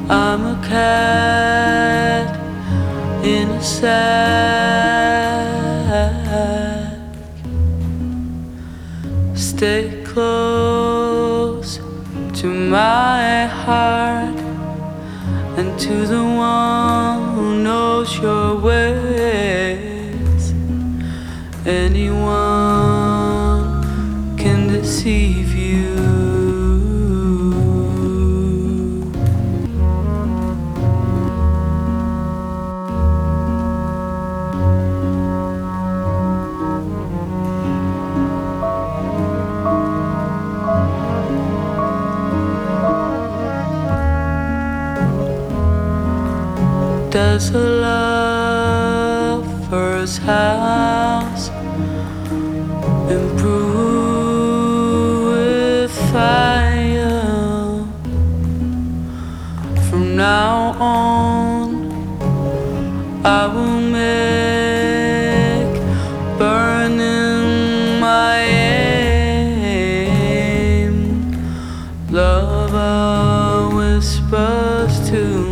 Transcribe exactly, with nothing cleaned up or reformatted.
I'm a cat in a sack. Stay close to my heart and to the one who knows your ways. Anyone can deceive you. Does a lover's house improve with fire? From now on, I will make burning my aim. Lover whispers to